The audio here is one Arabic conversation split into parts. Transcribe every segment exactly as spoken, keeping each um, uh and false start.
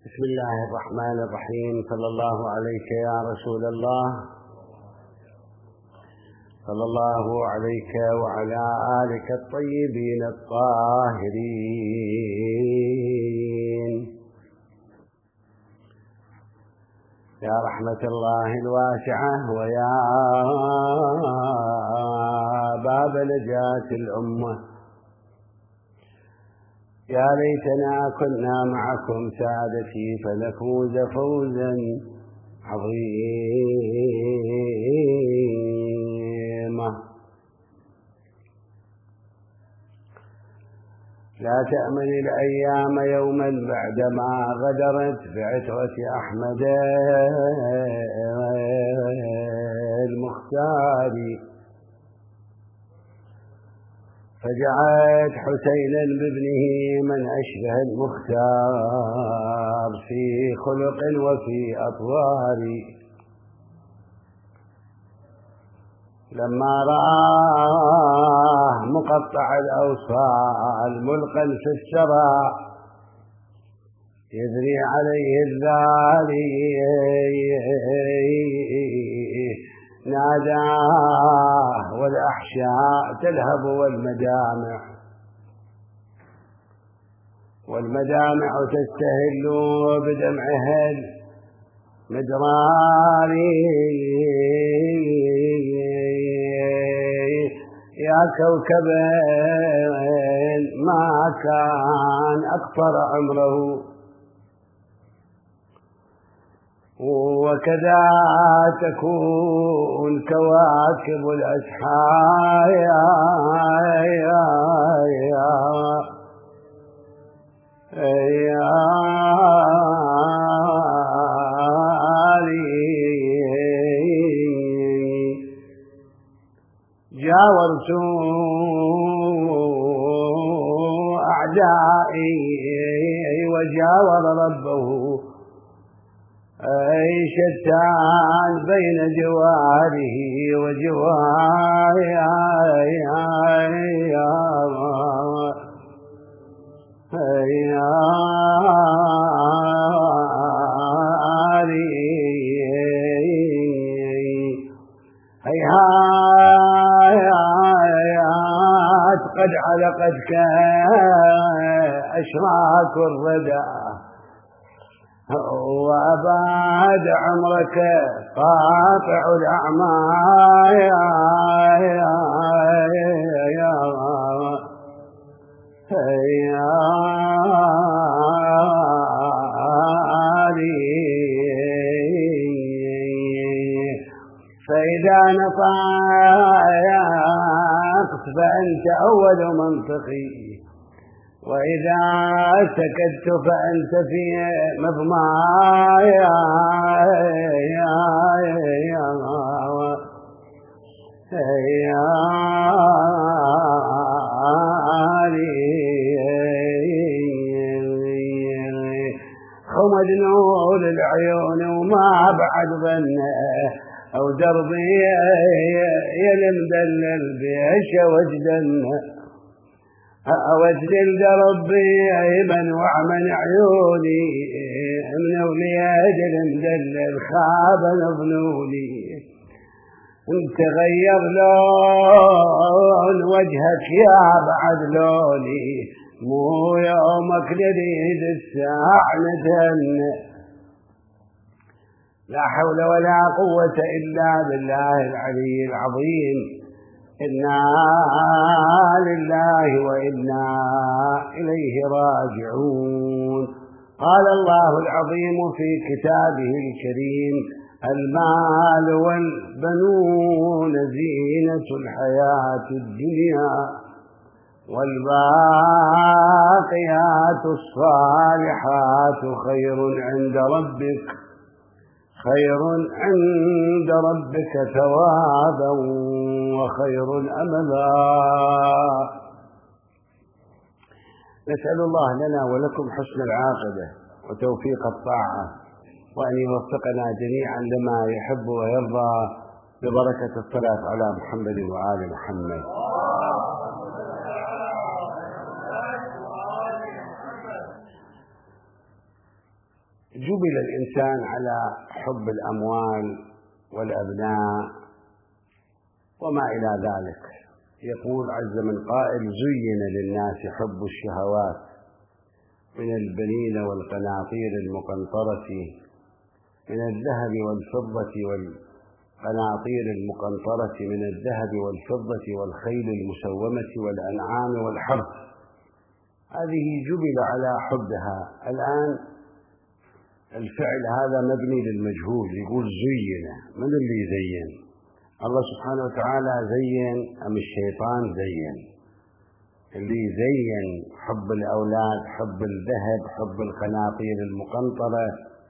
بسم الله الرحمن الرحيم. صلى الله عليك يا رسول الله، صلى الله عليك وعلى آلك الطيبين الطاهرين. يا رحمة الله الواسعة ويا باب نجاة الأمة، يا ليتنا كنا معكم سادتي فنفوز فوزا عظيما. لا تأمن الأيام يوما بعدما غدرت بعترة أحمد المختار، فجعلت حسينا بابنه من أشبه المختار في خلق وفي أطوار. لما رآه مقطع الأوصال ملقا في السرى يذري عليه الذالي ناداه والأحشاء تلهب والمدامع والمدامع تستهل بدمعها المدرار. يا كوكبا ما كان أقصر عمره، وكذا تكون كواكب الأسحار. جاورت أعدائي وجاور ربه، أي شتان بين جواره وجواري. هيهات قد علقتك أشراك الردى، وأباد عمرك قاطع الأعمال. فإذا نطقت فأنت أول منطقي، وإذا سكت فأنت في مضماي. خمد نور العيون وما بعد ظنه، أو دربي يلمدلل بيش وجدنه، أوجدل دربي من وعمن عيوني من وليد المدلل خاب نظنوني. انت غير لون وجهك يا بعد لوني، مو يومك نريد الساعة نتهنى. لا حول ولا قوة إلا بالله العلي العظيم. إنا لله وإنا إليه راجعون. قال الله العظيم في كتابه الكريم: المال والبنون زينة الحياة الدنيا، والباقيات الصالحات خير عند ربك خير عند ربك ثوابا وخير أملا. نسأل الله لنا ولكم حسن العاقبة وتوفيق الطاعة، وأن يوفقنا جميعا لما يحب ويرضى ببركة الصلاة على محمد وآل محمد. جبل الإنسان على حب الأموال والأبناء وما إلى ذلك. يقول عز من قائل: زين للناس حب الشهوات من البنين والقناطير المقنطرة من الذهب والفضة والقناطير المقنطرة من الذهب والفضة والخيل المسومة والأنعام والحرث. هذه جبل على حبها. الآن الفعل هذا مبني للمجهول، يقول زين. من اللي يزين؟ الله سبحانه وتعالى زين أم الشيطان زين؟ اللي يزين حب الأولاد، حب الذهب، حب القناطير المقنطرة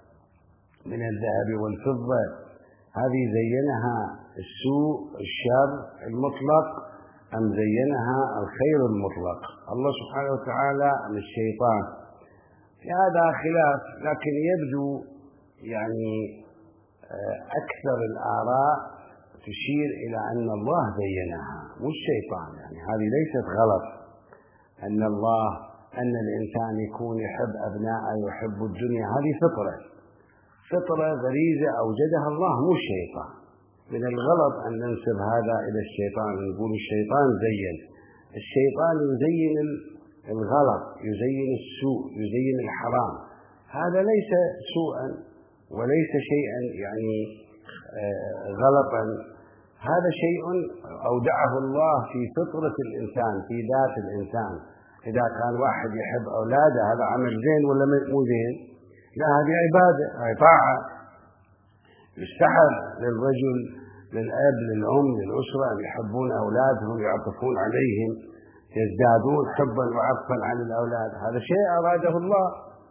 من الذهب والفضة، هذه زينها السوء الشر المطلق أم زينها الخير المطلق؟ الله سبحانه وتعالى أم الشيطان؟ في هذا خلاف، لكن يبدو يعني أكثر الآراء تشير إلى أن الله زينها مش الشيطان. يعني هذه ليست غلط، أن الله أن الإنسان يكون يحب أبناءه ويحب الدنيا، هذه فطرة فطرة غريزة أوجدها الله مو الشيطان. من الغلط أن ننسب هذا إلى الشيطان، نقول الشيطان زين. الشيطان يزين الغلط، يزين السوء، يزين الحرام. هذا ليس سوءا وليس شيئا يعني غلطا، هذا شيء أودعه الله في فطرة الإنسان، في ذات الإنسان. إذا كان واحد يحب أولاده هذا عمل زين ولا مو زين؟ لا، هذه عبادة، هذه طاعة. يستحب للرجل، للأب، للأم، للأسرة أن يحبون أولادهم، يعطفون عليهم، يزدادون حبا وعطفا عن الأولاد. هذا شيء أراده الله.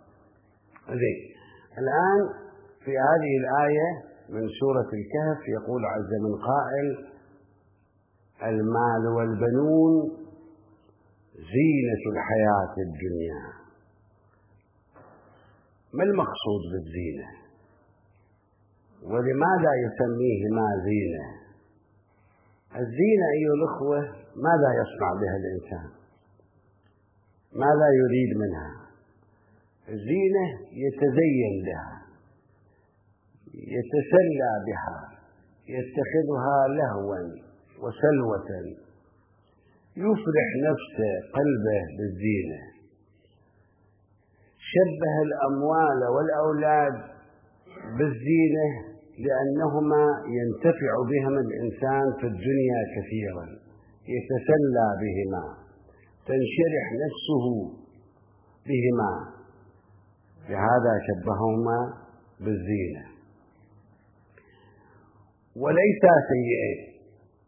زين. الآن في هذه الآية من سورة الكهف يقول عز من قائل: المال والبنون زينة الحياة الدنيا. ما المقصود بالزينة؟ ولماذا يسميهما زينة؟ الزينة أيها الأخوة ماذا يصنع بها الإنسان؟ ماذا يريد منها؟ الزينة يتزين بها، يتسلى بها، يتخذها لهوا وسلوة، يفرح نفسه قلبه بالزينة. شبه الأموال والأولاد بالزينة لأنهما ينتفع بهما الإنسان في الدنيا كثيرا، يتسلى بهما، تنشرح نفسه بهما، لهذا شبههما بالزينة. وليس سيئين،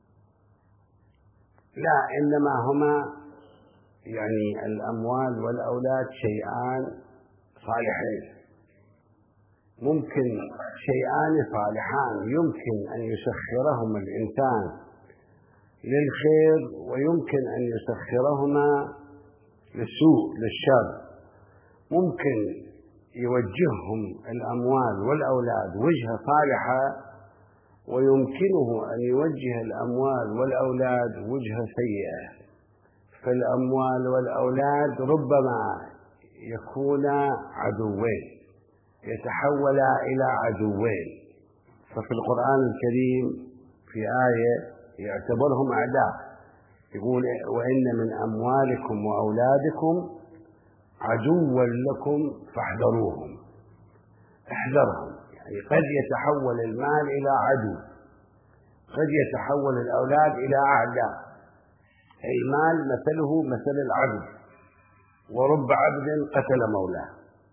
لا، إنما هما يعني الأموال والأولاد شيئان صالحين، ممكن شيئان صالحان يمكن أن يسخرهما الإنسان للخير ويمكن أن يسخرهما للسوء للشر. ممكن يوجههم الأموال والأولاد وجهة صالحة، ويمكنه أن يوجه الأموال والأولاد وجهة سيئة. فالأموال والأولاد ربما يكونا عدوين، يتحولا إلى عدوين. ففي القرآن الكريم في آية يعتبرهم أعداء، يقول: وإن من أموالكم وأولادكم عدوا لكم فاحذروهم. احذرهم، يعني قد يتحول المال إلى عدو، قد يتحول الأولاد إلى أعداء. المال مثله مثل العبد، ورب عبد قتل مولاه.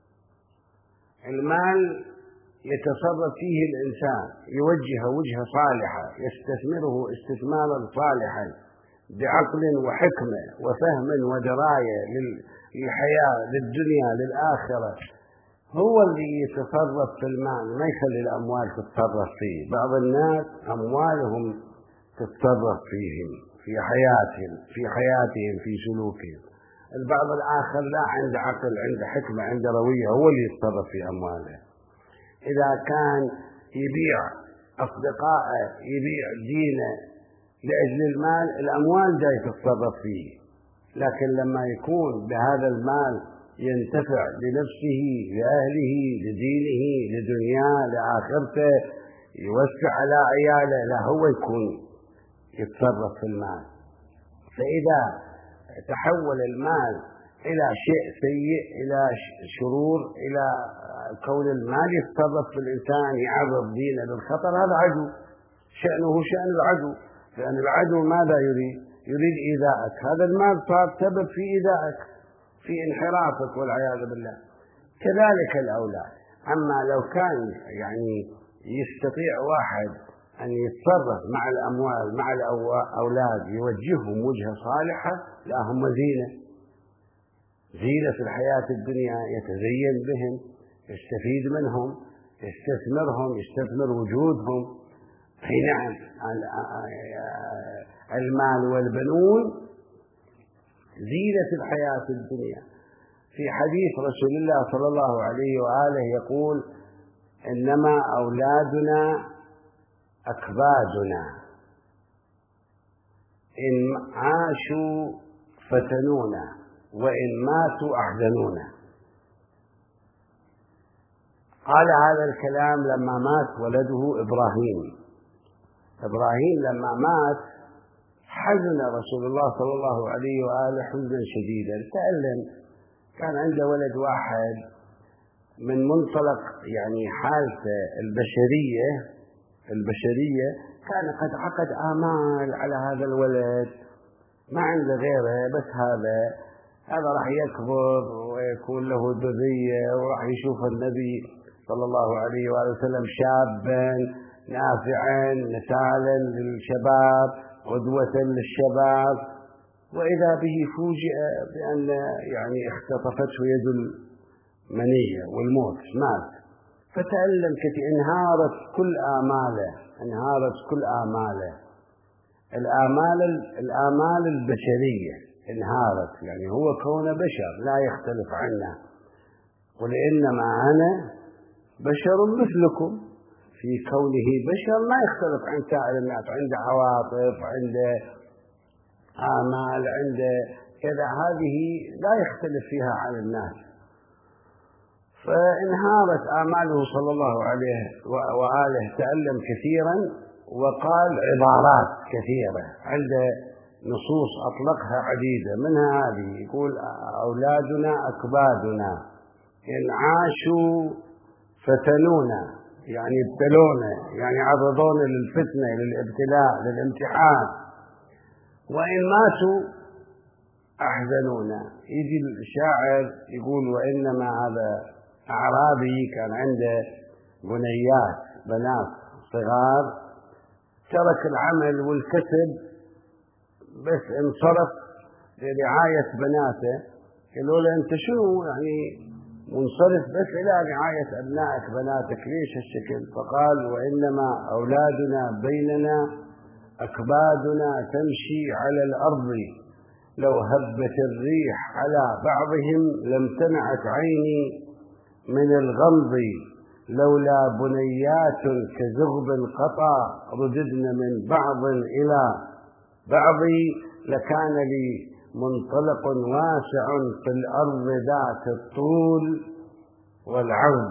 المال يتصرف فيه الإنسان، يوجه وجهة صالحة، يستثمره استثمارا صالحا بعقل وحكمة وفهم ودراية للحياة، للدنيا، للآخرة. هو اللي يتصرف في المال، ما يخلي الأموال تتصرف فيه. بعض الناس أموالهم تتصرف فيهم في حياتهم في حياتهم في سلوكهم. البعض الآخر لا، عنده عقل، عنده حكمة، عنده روية، هو اللي يتصرف في أمواله. إذا كان يبيع أصدقائه، يبيع دينه لأجل المال، الأموال جاي تتصرف فيه. لكن لما يكون بهذا المال ينتفع لنفسه لأهله لدينه لدنياه لآخرته، يوسع على عياله، لا هو يكون يتصرف في المال. فإذا تحول المال إلى شيء سيء، إلى شرور، إلى كون المال يتصرف في الإنسان يعرض دينه للخطر، هذا عدو، شأنه شأن العدو. لأن العدو ماذا يريد؟ يريد إيذاءك. هذا المال صار سبب في إيذائك، في انحرافك والعياذ بالله. كذلك الأولاد. أما لو كان يعني يستطيع واحد أن يتصرف مع الأموال مع الأولاد يوجههم وجهة صالحة، لا هم زينة زينة في الحياة الدنيا، يتزين بهم، يستفيد منهم، يستثمرهم، يستثمر وجودهم. أي نعم، المال والبنون زينة الحياة الدنيا. في حديث رسول الله صلى الله عليه وآله يقول: إنما أولادنا أكبادنا، إن عاشوا فتنونا وإن ماتوا أحزنونا. قال هذا الكلام لما مات ولده إبراهيم. إبراهيم لما مات حزن رسول الله صلى الله عليه وآله حزنا شديدا. تألم. كان عنده ولد واحد، من منطلق يعني حالته البشرية البشرية كان قد عقد آمال على هذا الولد، ما عنده غيره بس هذا هذا راح يكبر ويكون له ذرية، وراح يشوف النبي صلى الله عليه وآله وسلم شابا نافعا مثالا للشباب، قدوة للشباب. وإذا به فوجئ بأن يعني اختطفته يد المنية والموت، مات. فتألم كثير، انهارت كل آماله انهارت كل آماله الآمال الآمال البشرية انهارت. يعني هو كون بشر لا يختلف عنا، قل إنما أنا بشر مثلكم، في كونه بشر ما يختلف عن سائر الناس، عنده عواطف، عنده آمال، عنده كذا، هذه لا يختلف فيها عن الناس. فانهارت آماله صلى الله عليه وآله، تألم كثيرا وقال عبارات كثيرة، عنده نصوص أطلقها عديدة، منها هذه يقول: أولادنا أكبادنا، إن عاشوا فتنونا، يعني ابتلونا، يعني عرضونا للفتنة للابتلاء للامتحان، وإن ماتوا أحزنونا. يجي الشاعر يقول: وإنما هذا أعرابي كان عنده بنيات بنات صغار، ترك العمل والكسب بس انصرف لرعاية بناته. قالوا له: أنت شنو يعني منصرف بس إلى رعاية أبنائك بناتك، ليش هالشكل؟ فقال: وإنما أولادنا بيننا أكبادنا تمشي على الأرض، لو هبت الريح على بعضهم لامتنعت عيني من الغمض، لولا بنيات كزغب قطع رددنا من بعض إلى بعض، لكان لي منطلق واسع في الأرض ذات الطول والعرض.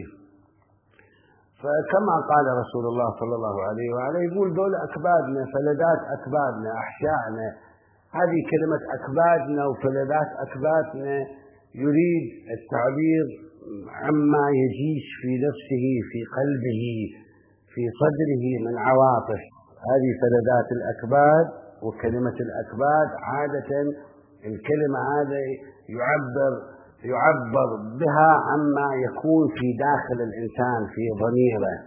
فكما قال رسول الله صلى الله عليه وآله يقول: دول أكبادنا، فلذات أكبادنا، أحشائنا. هذه كلمة أكبادنا وفلذات أكبادنا يريد التعبير عما يجيش في نفسه في قلبه في صدره من عواطف. هذه فلذات الأكباد. وكلمة الأكباد عادة الكلمة هذا يعبر يعبر بها عما يكون في داخل الإنسان في ضميره.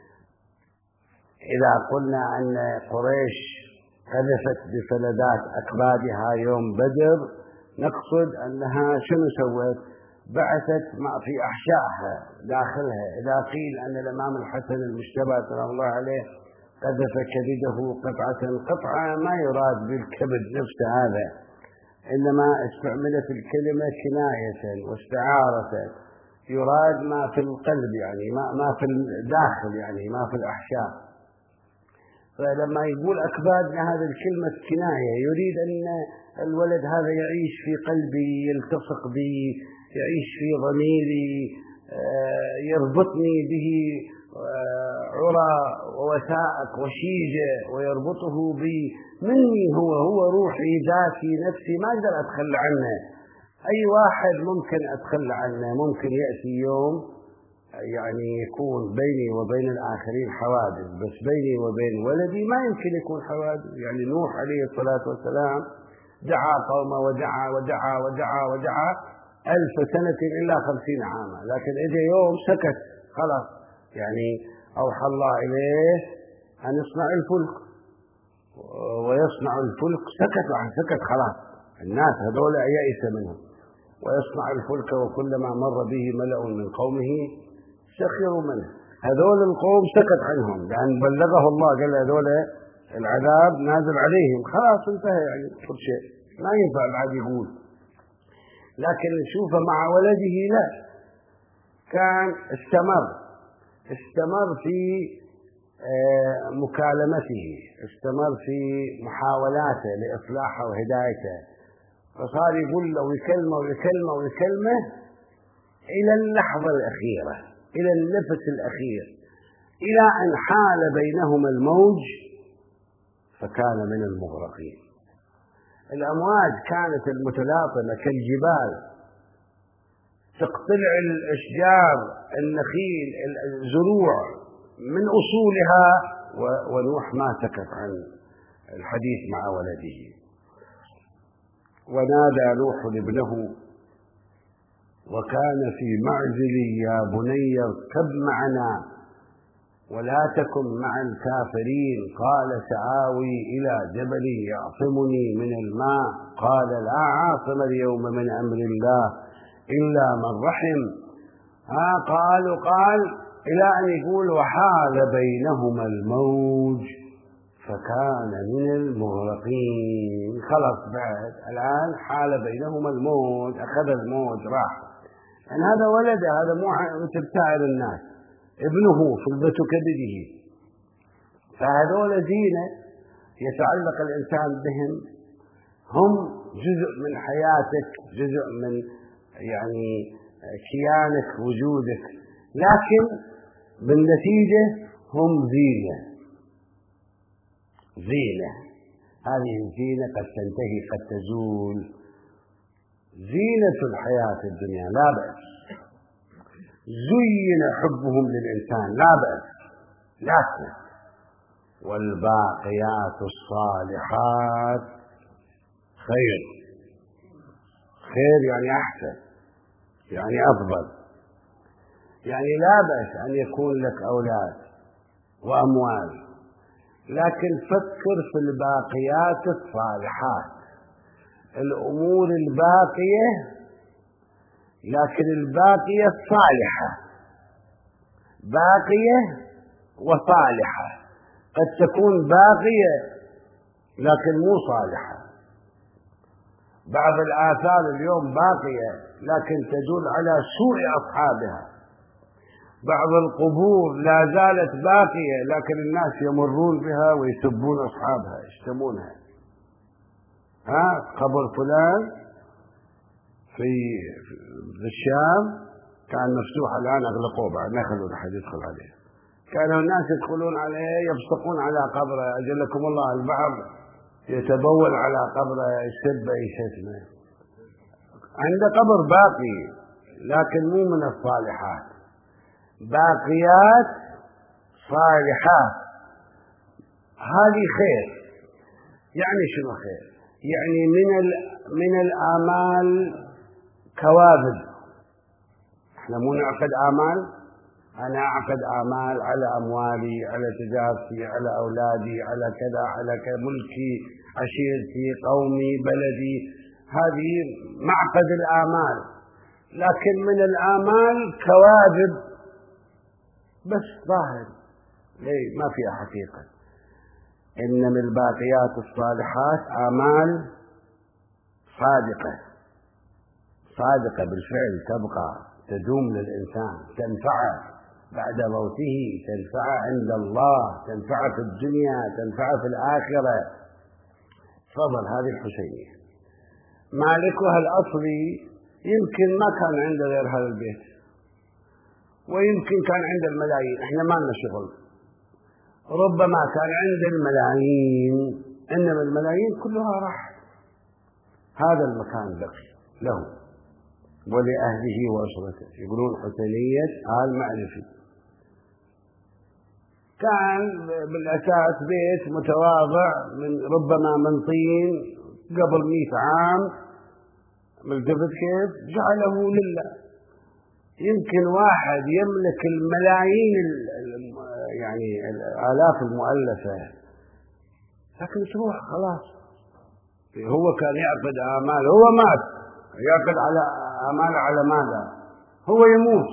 إذا قلنا أن قريش قذفت بفلذات أكبادها يوم بدر، نقصد أنها شنو سوت؟ بعثت ما في أحشائها داخلها. إذا قيل أن الإمام الحسن المجتبى سلام الله عليه قذف كبده قطعة قطعة، ما يراد بالكبد نفسه هذا، إنما استعملت الكلمة كناية واستعارة، يراد ما في القلب، يعني ما ما في الداخل، يعني ما في الأحشاء. فلما يقول أكبادنا هذا الكلمة كناية، يريد أن الولد هذا يعيش في قلبي، يلتصق بي، يعيش في ضميري، يربطني به عرى ووثائق وشيجة ويربطه بي مني، هو هو روحي ذاتي نفسي، ما أقدر أتخلى عنه. أي واحد ممكن أتخلى عنه، ممكن يأتي يوم يعني يكون بيني وبين الآخرين حوادث، بس بيني وبين ولدي ما يمكن يكون حوادث. يعني نوح عليه الصلاة والسلام دعا قومه ودعا ودعا ودعا ودعا ألف سنة إلا خمسين عاما، لكن إذا يوم سكت خلاص. يعني أوحى الله إليه أن يصنع الفلك، ويصنع الفلك سكت سكت خلاص، الناس هذول يئس منهم. ويصنع الفلك وكلما مر به ملأ من قومه سخروا منه. هذول القوم سكت عنهم لأن بلغه الله، قال هذول العذاب نازل عليهم، خلاص انتهى يعني كل شيء، ما ينفع بعد يقول. لكن نشوفه مع ولده لا، كان استمر استمر في مكالمته، استمر في محاولاته لإصلاحه وهدايته، فصار يقول له ويكلمه ويكلمه ويكلمه إلى اللحظة الأخيرة، إلى النفس الأخير، إلى أن حال بينهما الموج فكان من المغرقين. الأمواج كانت المتلاطمة كالجبال، تقتلع الأشجار النخيل الزروع من أصولها، ونوح ما سكت عن الحديث مع ولده. ونادى نوح ابنه وكان في معزل يا بني اركب معنا ولا تكن مع الكافرين، قال سآوي إلى جبل يعصمني من الماء، قال لا عاصم اليوم من أمر الله إلا من رحم. ها قال وقال إلى أن يقول وحال بينهما الموج فكان من المغرقين. خلص بعد الآن حال بينهما الموج، أخذ الموج راح. يعني هذا ولده، هذا مو تبتعد الناس، ابنه فلذة كبده. فهذول زينة يتعلق الإنسان بهم، هم جزء من حياتك، جزء من يعني كيانك وجودك، لكن بالنتيجة هم زينة زينة هذه الزينة قد تنتهي قد تزول. زينة الحياة الدنيا لا بأس، زين حبهم للإنسان لا بأس، لكن والباقيات الصالحات خير. خير يعني أحسن، يعني أفضل. يعني لا بأس أن يكون لك أولاد وأموال، لكن فكر في الباقيات الصالحات، الأمور الباقية، لكن الباقية الصالحة، باقية وصالحة. قد تكون باقية لكن مو صالحة. بعض الآثار اليوم باقية لكن تدل على سوء أصحابها. بعض القبور لا زالت باقية لكن الناس يمرون بها ويسبون أصحابها، يشتمونها. ها قبر فلان في في الشام كان مفتوح، الآن أغلقوه بعد ما يخلون أحد يدخل عليه. كانوا الناس يدخلون عليه يبصقون على قبره، أجلكم الله. البعض يتبول على قبره يسب أي شتمه. عنده قبر باقي لكن مو من الصالحات. باقيات صالحات هذه خير. يعني شنو خير؟ يعني من من الآمال كواذب. احنا مو نعقد آمال، أنا أعقد آمال على أموالي، على تجارتي، على أولادي، على كذا على كذا، ملكي، عشيرتي، قومي، بلدي. هذه معقد الآمال. لكن من الآمال كواذب بس ظاهر، ليه ما فيها حقيقة. إن من الباقيات الصالحات آمال صادقة، صادقة بالفعل، تبقى تدوم للإنسان، تنفعه بعد موته، تنفعه عند الله، تنفعه في الدنيا، تنفعه في الآخرة. تفضل هذه الحسينية. مالكها الأصلي يمكن ما كان عنده غير هذا البيت، ويمكن كان عنده الملايين، احنا ما لنا شغل. ربما كان عنده الملايين، انما الملايين كلها راح. هذا المكان بقي له ولأهله وأسرته. يقولون حسينية آل معرفي. كان بالأساس بيت متواضع من ربما من طين قبل مئة عام، ملتفت كيف جعله لله. يمكن واحد يملك الملايين يعني الآلاف المؤلفة، لكن تروح خلاص. هو كان يعقد آمال، هو مات يعقد على آمال على ماذا؟ هو يموت.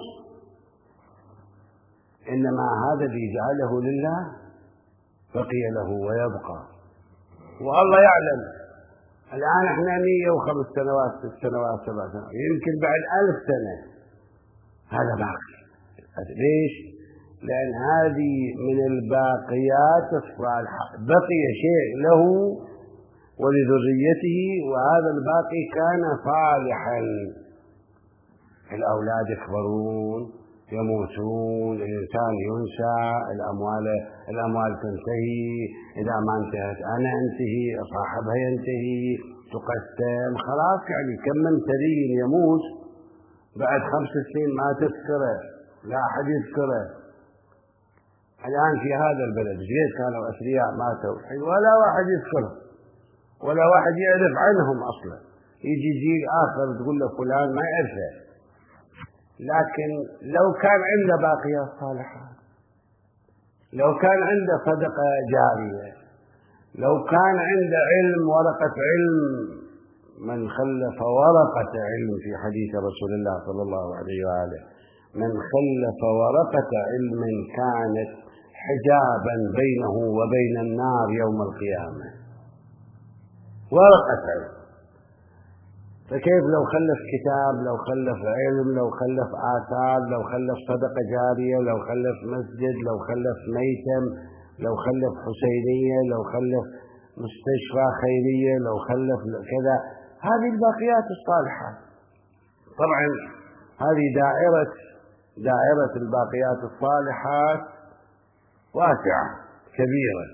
إنما هذا اللي جعله لله بقي له ويبقى. والله يعلم الآن احنا مية وخمس سنوات ست سنوات سبع سنوات، يمكن بعد ألف سنة هذا باقي. ليش؟ لأن هذه من الباقيات الصالحة، بقي شيء له ولذريته، وهذا الباقي كان صالحا. الأولاد يكبرون يموتون، الإنسان ينسى، الأموال الأموال تنتهي، إذا ما انتهت أنا أنتهي، صاحبها ينتهي، تقسم، خلاص. يعني كم من ثري يموت بعد خمس سنين ما تذكره، لا أحد يذكره. الآن في هذا البلد زيد كانوا أثرياء ماتوا ولا واحد يذكره، ولا واحد يعرف عنهم أصلا. يجي جيل آخر تقول له فلان ما يعرفه. لكن لو كان عنده باقيات صالحات، لو كان عنده صدقة جارية، لو كان عنده علم، ورقة علم، من خلف ورقة علم في حديث رسول الله صلى الله عليه وآله، من خلف ورقة علم كانت حجابا بينه وبين النار يوم القيامة. ورقة علم. فكيف لو خلف كتاب، لو خلف علم، لو خلف آثار، لو خلف صدقة جارية، لو خلف مسجد، لو خلف ميتم، لو خلف حسينية، لو خلف مستشفى خيرية، لو خلف كذا. هذه الباقيات الصالحة. طبعا هذه دائرة دائرة الباقيات الصالحات واسعة كبيرة.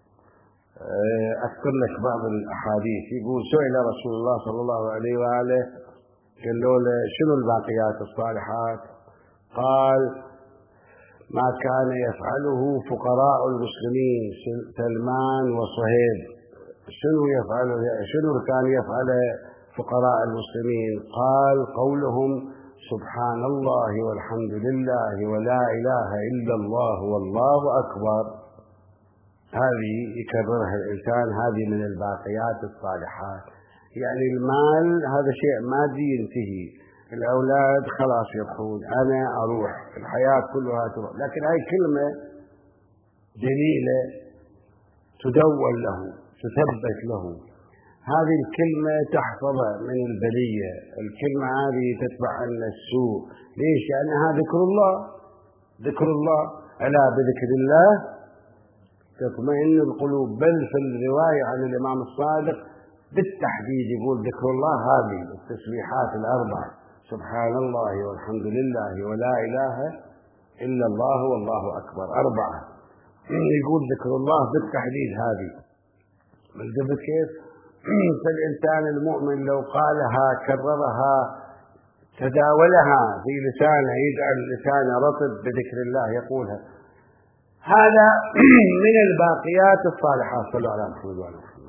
أذكر لك بعض الأحاديث. يقول سئل رسول الله صلى الله عليه وآله قالوا له شنو الباقيات الصالحات؟ قال ما كان يفعله فقراء المسلمين سلمان وصهيب. شنو يفعل شنو كان يفعل فقراء المسلمين؟ قال قولهم سبحان الله والحمد لله ولا إله إلا الله والله أكبر. هذه يكررها الإنسان، هذه من الباقيات الصالحات. يعني المال هذا شيء مادي ينتهي، الأولاد خلاص يروحون، أنا أروح، الحياة كلها تروح، لكن هاي كلمة جميلة تدون له، تثبت له. هذه الكلمة تحفظه من البلية، الكلمة هذه تتبع عنا السوء. ليش؟ لأنها ذكر الله. ذكر الله، ألا بذكر الله تطمئن القلوب. بل في الرواية عن الإمام الصادق بالتحديد يقول ذكر الله هذه التسبيحات الأربع، سبحان الله والحمد لله ولا إله إلا الله والله أكبر، أربعة. يقول ذكر الله بالتحديد هذه. ملتفت كيف؟ فالإنسان المؤمن لو قالها كررها تداولها في لسانه، يجعل لسانه رطب بذكر الله يقولها. هذا من الباقيات الصالحات. صلوا على محمد وعلى محمد.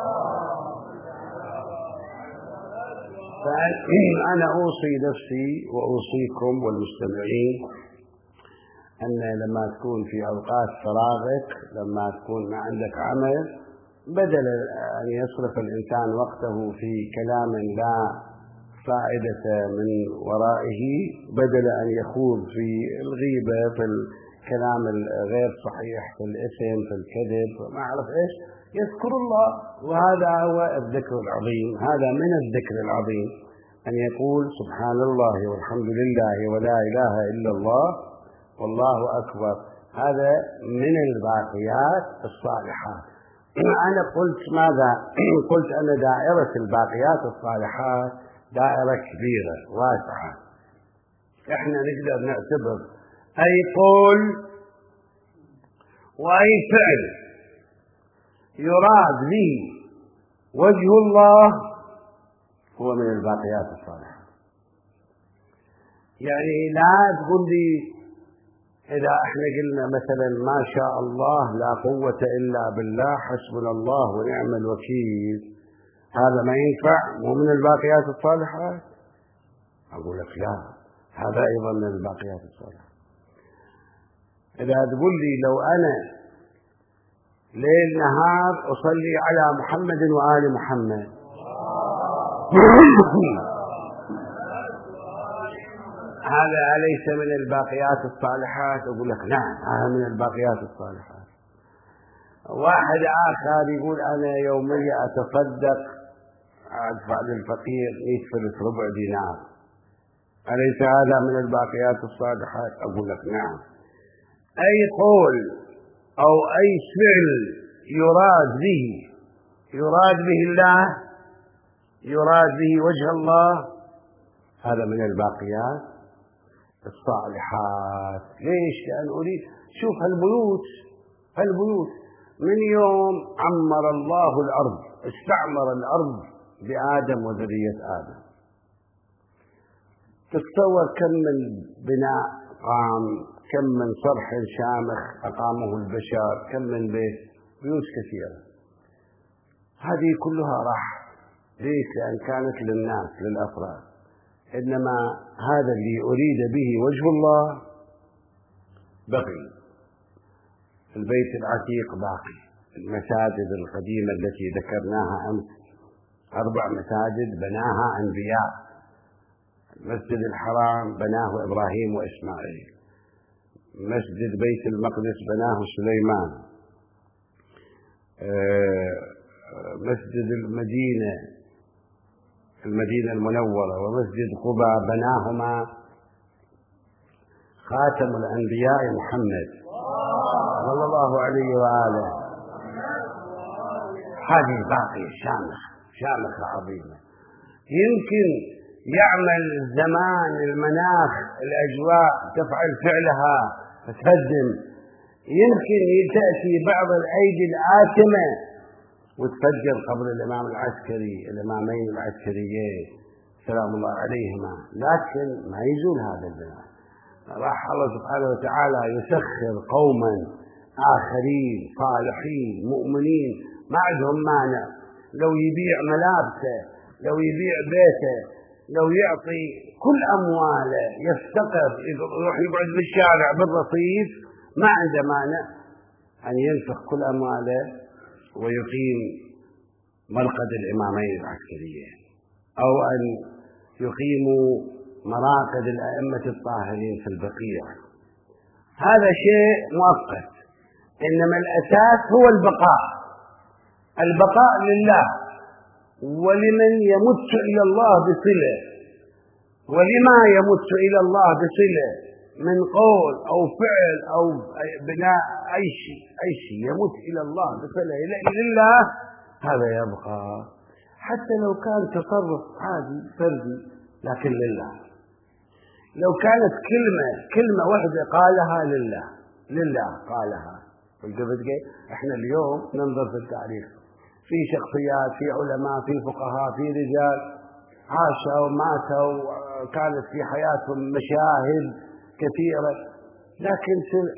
فأنا أوصي نفسي وأوصيكم والمستمعين أن لما تكون في أوقات فراغك، لما تكون ما عندك عمل، بدل أن يصرف الإنسان وقته في كلام لا فائدة من ورائه، بدل أن يخوض في الغيبة، في الكلام الغير صحيح، في الإثم، في الكذب، ما أعرف إيش، يذكر الله. وهذا هو الذكر العظيم. هذا من الذكر العظيم أن يقول سبحان الله والحمد لله ولا إله إلا الله والله أكبر. هذا من الباقيات الصالحات. أنا قلت ماذا؟ قلت أن دائرة الباقيات الصالحات دائرة كبيرة واسعة، احنا نقدر نعتبر أي قول وأي فعل يراد به وجه الله هو من الباقيات الصالحة. يعني لا تقول لي إذا احنا قلنا مثلا ما شاء الله لا قوة إلا بالله حسبنا الله ونعم الوكيل، هذا ما ينفع مو من الباقيات الصالحات؟ أقول لك لا، هذا أيضا من الباقيات الصالحات. إذا تقول لي لو أنا ليل نهار أصلي على محمد وآل محمد هذا أليس من الباقيات الصالحات؟ أقول لك نعم، هذا من الباقيات الصالحات. واحد آخر يقول أنا يوميا أتصدق أدفع للفقير مئة فلس ربع دينار، أليس هذا من الباقيات الصالحات؟ أقول لك نعم. أي قول أو أي فعل يراد به يراد به الله، يراد به وجه الله، هذا من الباقيات الصالحات. ليش؟ لأن أريد شوف هالبيوت هالبيوت من يوم عمر الله الأرض استعمر الأرض بآدم وذرية آدم، تتصور كم من بناء قام، كم من صرح شامخ أقامه البشر، كم من بيت، بيوت كثيرة. هذه كلها راح. ليش؟ لأن كانت للناس للأفراد، إنما هذا اللي أريد به وجه الله بقي. البيت العتيق باقي، المساجد القديمة التي ذكرناها أمس أربع مساجد بناها أنبياء، المسجد الحرام بناه إبراهيم وإسماعيل، مسجد بيت المقدس بناه سليمان، مسجد المدينة المدينة المنورة ومسجد قباء بناهما خاتم الأنبياء محمد صلى الله عليه وآله. هذه باقية شامخة شامخة عظيمة. يمكن يعمل الزمان المناخ الأجواء تفعل فعلها تهدم، يمكن تأتي بعض الأيدي الآثمة وتفجر قبر الإمام العسكري الإمامين العسكريين سلام الله عليهما، لكن ما يزول هذا الزمان. راح الله سبحانه وتعالى يسخر قوما آخرين صالحين مؤمنين ما عندهم مانع، لو يبيع ملابسه، لو يبيع بيته، لو يعطي كل أمواله، يفتقر يروح يقعد بالشارع بالرصيف، ما عنده مانع أن ينفق كل أمواله ويقيم مرقد الإمامين العسكريين، أو أن يقيموا مراقد الأئمة الطاهرين في البقيع. هذا شيء مؤقت، إنما الأساس هو البقاء. البقاء لله، ولمن يمت إلى الله بصلة، ولما يمت إلى الله بصلة من قول أو فعل أو بناء أي شيء أي شيء يمت إلى الله بصلة لله، هذا يبقى حتى لو كان تصرف عادي فردي لكن لله. لو كانت كلمة كلمة واحدة قالها لله لله قالها. احنا اليوم ننظر في التاريخ، في شخصيات، في علماء، في فقهاء، في رجال عاشوا وماتوا، كانت في حياتهم مشاهد كثيرة، لكن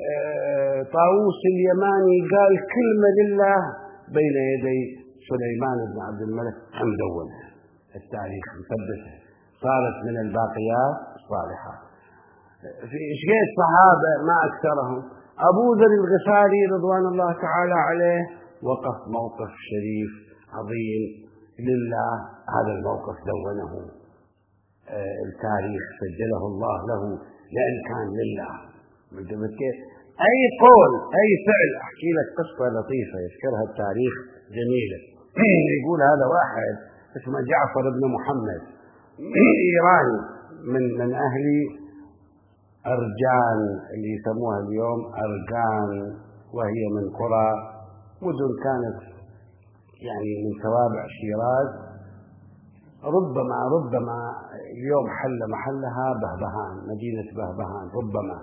طاووس اليماني قال كلمة لله بين يدي سليمان بن عبد الملك، مدونها التاريخ مثبتها، صارت من الباقيات الصالحات. في شيء الصحابة ما أكثرهم، أبو ذر الغفاري رضوان الله تعالى عليه وقف موقف شريف عظيم لله، هذا الموقف دونه التاريخ سجله الله له لأن كان لله. أي قول أي فعل، أحكي لك قصة لطيفة يذكرها التاريخ جميلة. يقول هذا واحد اسمه جعفر بن محمد إيراني من من أهل أرجان اللي يسموها اليوم أرجان، وهي من قرى مدن كانت يعني من توابع شيراز، ربما ربما اليوم حل محلها بهبهان، مدينة بهبهان ربما.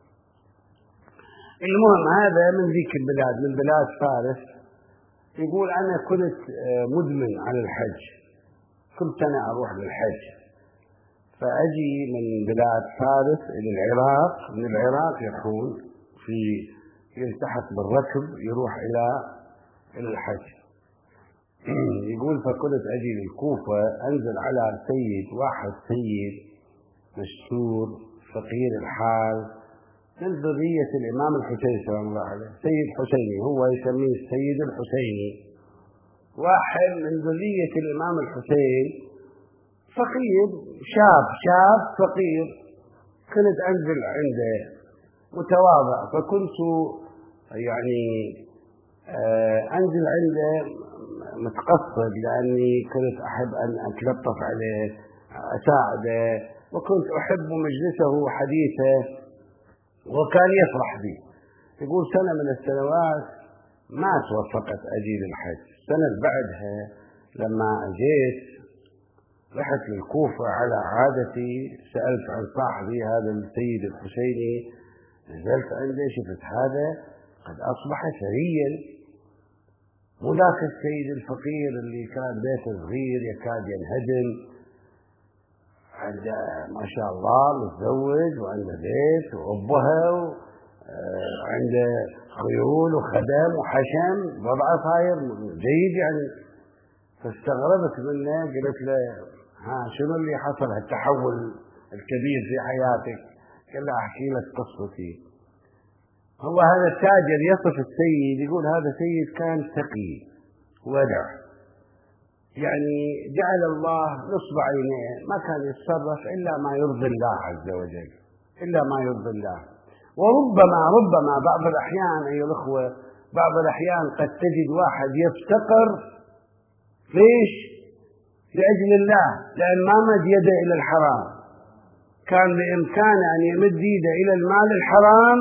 المهم هذا من ذيك البلاد، من بلاد فارس. يقول أنا كنت مدمن على الحج، كل سنة أروح للحج، فأجي من بلاد فارس إلى العراق، من العراق يروحون في يلتحق بالركب يروح إلى إلى الحج. يقول فكنت أجي للكوفة، أنزل على سيد واحد، سيد مشهور فقير الحال من ذرية الإمام الحسين سلام الله عليه، سيد حسيني، هو يسميه السيد الحسيني، واحد من ذرية الإمام الحسين، فقير شاب شاب فقير. كنت أنزل عنده متواضع، فكنت يعني أنزل عنده متقصد، لأني كنت أحب أن أتلطف عليه أساعده، وكنت أحب مجلسه وحديثه، وكان يفرح بي. يقول سنة من السنوات ما توفقت أجي للحج. السنة اللي بعدها لما أجيت رحت للكوفة على عادتي، سألت عن صاحبي هذا السيد الحسيني، نزلت عنده شفت هذا قد أصبح ثريا، مو ذاك السيد الفقير اللي كان بيته صغير يكاد ينهدم، عنده ما شاء الله متزوج وعنده بيت وأبها وعنده خيول وخدم وحشم، وضعه صاير جيد يعني. فاستغربت منه، قلت له ها شنو اللي حصل هالتحول الكبير في حياتك؟ قال له أحكي لك قصتي. هو هذا التاجر يصف السيد، يقول هذا سيد كان تقي ورع، يعني جعل الله نصب عينيه، ما كان يتصرف إلا ما يرضي الله عز وجل، إلا ما يرضي الله. وربما ربما بعض الأحيان أيها الأخوة، بعض الأحيان قد تجد واحد يفتقر، ليش؟ لأجل الله، لأن ما مد يده إلى الحرام، كان بإمكانه أن يمد يده إلى المال الحرام،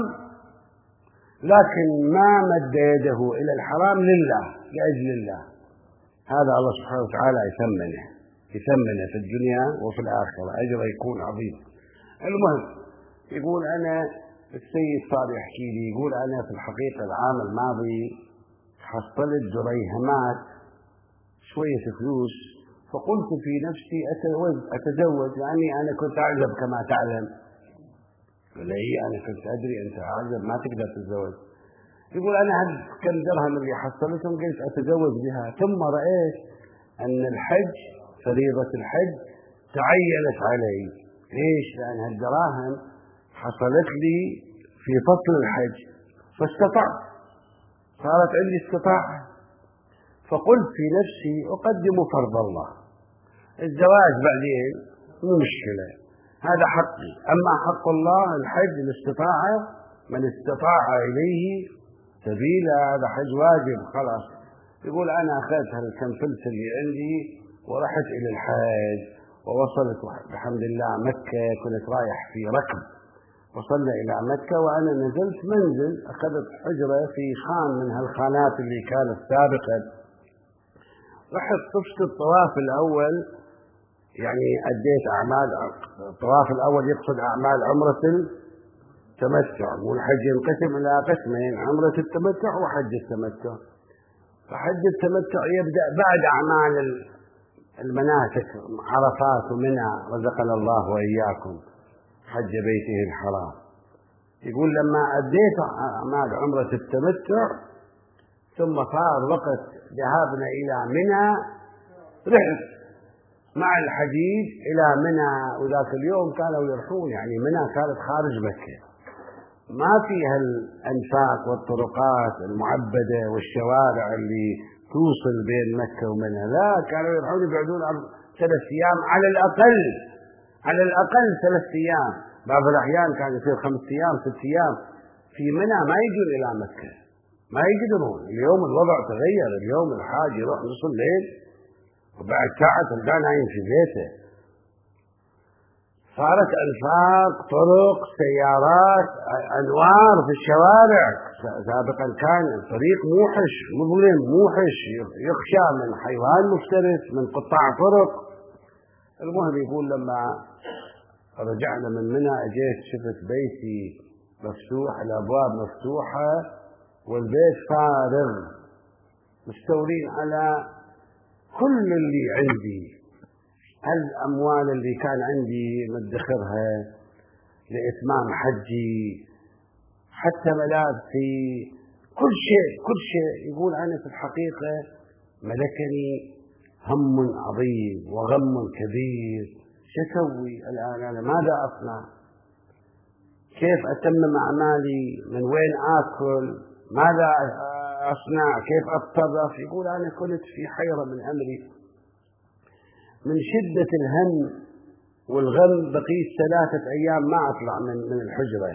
لكن ما مد يده إلى الحرام لله، لأجل الله. هذا الله سبحانه وتعالى يثمنه يثمنه في الدنيا وفي الآخرة، أجره يكون عظيم. المهم يقول أنا السيد صار يحكي لي، يقول أنا في الحقيقة العام الماضي حصلت دريهمات شوية فلوس، فقلت في نفسي أتزوج أتزوج لأني أنا كنت أعزب كما تعلم. ولا هي أنا كنت أدري أنت أعزب ما تقدر تتزوج. يقول أنا هل كم درهم اللي حصلتهم قلت أتزوج بها، ثم رأيت أن الحج فريضة الحج تعينت علي. ليش؟ لأن هالدراهم حصلت لي في فصل الحج، فاستطعت، صارت عندي استطاعة. فقلت في نفسي أقدم فرض الله، الزواج بعدين مو مشكلة، هذا حقي، أما حق الله الحج الاستطاعة، من استطاع إليه سبيلا، هذا حج واجب خلاص. يقول أنا أخذت هالكم فلس اللي عندي ورحت إلى الحج، ووصلت الحمد لله مكة، كنت رايح في ركب، وصلنا إلى مكة وأنا نزلت منزل، أخذت حجرة في خان من هالخانات اللي كانت سابقا، رحت طفت الطواف الأول، يعني أديت أعمال الطواف الأول يقصد أعمال عمرة التمتع، والحج ينقسم إلى قسمين، عمرة التمتع وحج التمتع. فحج التمتع يبدأ بعد أعمال المناسك، عرفات ومنى، رزقنا الله وإياكم حج بيته الحرام. يقول لما أديت أعمال عمرة التمتع ثم صار وقت ذهابنا إلى منى، رحت مع الحجيج إلى منى، وذاك اليوم كانوا يروحون، يعني منى كانت خارج مكة، ما فيها الأنفاق والطرقات المعبدة والشوارع اللي توصل بين مكة ومنى، لا، كانوا يروحون يقعدون ثلاث أيام على الأقل، على الأقل ثلاث أيام، بعض الأحيان كان يصير خمس أيام ست أيام في منى، ما يجون إلى مكة، ما يقدرون. اليوم الوضع تغير، اليوم الحاج يروح نص الليل وبعد ساعة تلقاه نايم في بيته. صارت أنفاق، طرق، سيارات، أنوار في الشوارع. سابقا كان الطريق موحش، مظلم موحش، يخشى من حيوان مفترس، من قطاع طرق. المهم يقول لما رجعنا من منى اجيت شفت بيتي مفتوح، الابواب مفتوحه والبيت فارغ، مستولين على كل اللي عندي، الاموال اللي كان عندي مدخرها لاتمام حجي، حتى ملابسي، كل شيء كل شيء. يقول انا في الحقيقه ملكني هم عظيم وغم كبير، شسوي الآن أنا؟ ماذا أصنع؟ كيف أتمم أعمالي؟ من وين آكل؟ ماذا أصنع؟ كيف أتصرف؟ يقول أنا كنت في حيرة من أمري، من شدة الهم والغم بقيت ثلاثة أيام ما أطلع من من الحجرة،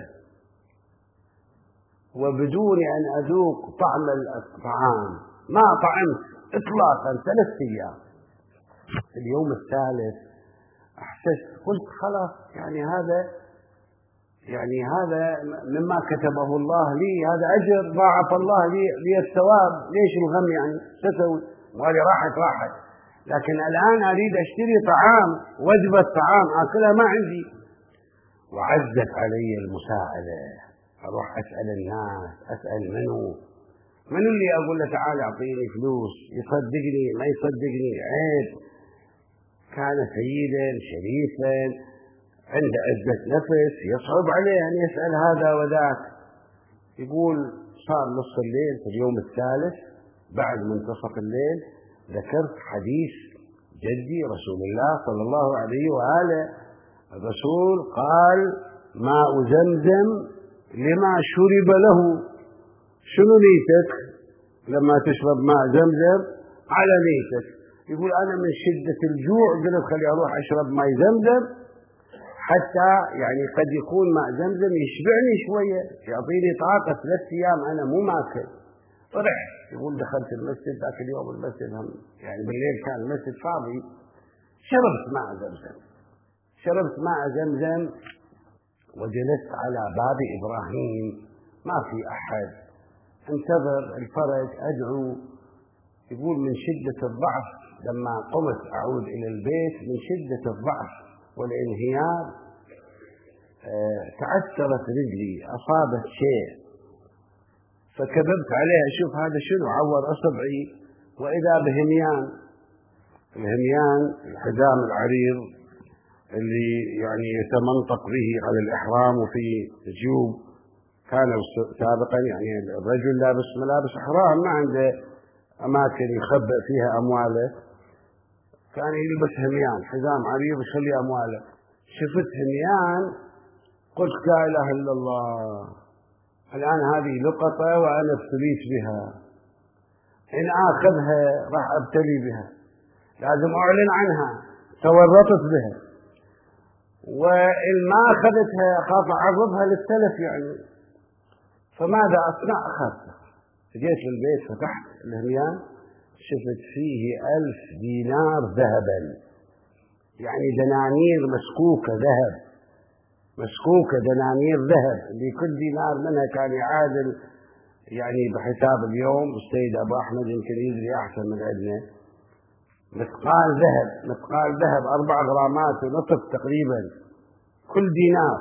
وبدون أن أذوق طعم الطعام ما طعمت إطلاقا ثلاث أيام. اليوم الثالث أحسست، قلت خلاص يعني هذا يعني هذا مما كتبه الله لي، هذا أجر ضاعف الله لي, لي الثواب، ليش الغم يعني؟ ستسوي وهذه راحت راحت، لكن الآن أريد أشتري طعام، وجبة طعام أكلها ما عندي. وعزت علي المساءلة، أروح أسأل الناس، أسأل منو منو اللي أقول له تعال أعطيني فلوس، يصدقني ما يصدقني عيب. كان سيدا شريفا عنده عزة نفس، يصعب عليه أن يسأل هذا وذاك. يقول صار نص الليل في اليوم الثالث بعد منتصف الليل ذكرت حديث جدي رسول الله صلى الله عليه وآله. الرسول قال ماء زمزم لما شرب له. شنو نيتك لما تشرب ماء زمزم؟ على نيتك. يقول أنا من شدة الجوع قلت خلي أروح أشرب ماء زمزم حتى يعني قد يكون ماء زمزم يشبعني شوية، يعطيني طاقة ثلاث أيام أنا مو ماكل. فرحت. يقول دخلت المسجد ذاك اليوم، المسجد هم يعني بالليل كان المسجد فاضي، شربت ماء زمزم شربت ماء زمزم وجلست على باب إبراهيم، ما في أحد، انتظر الفرج، أدعو. يقول من شدة الضعف لما قمت أعود إلى البيت، من شدة الضعف والانهيار أه تعثرت رجلي، أصابت شيء، فكببت عليها أشوف هذا شنو، عور أصبعي، وإذا بهميان. الهميان الحزام العريض اللي يعني يتمنطق به على الإحرام وفي جيوب، كان سابقا يعني الرجل لابس ملابس إحرام ما عنده أماكن يخبئ فيها أمواله، كان يلبس هميان، حزام عريض يخلي أمواله. شفت هميان قلت لا إله إلا الله، الآن هذه لقطة وأنا ابتليت بها، إن آخذها راح أبتلي بها، لازم أعلن عنها، تورطت بها، وإن ما أخذتها أخاف أعرضها للتلف يعني. فماذا أصنع؟ أخذتها، جيت للبيت فتحت الهميان شفت فيه ألف دينار ذهبا، يعني دنانير مسكوكة ذهب، مسكوكة دنانير ذهب، لكل دينار منها كان يعادل يعني بحساب اليوم السيد أبو أحمد يمكن يدري أحسن من عندنا، مثقال ذهب، مثقال ذهب أربع غرامات ونصف تقريبا كل دينار.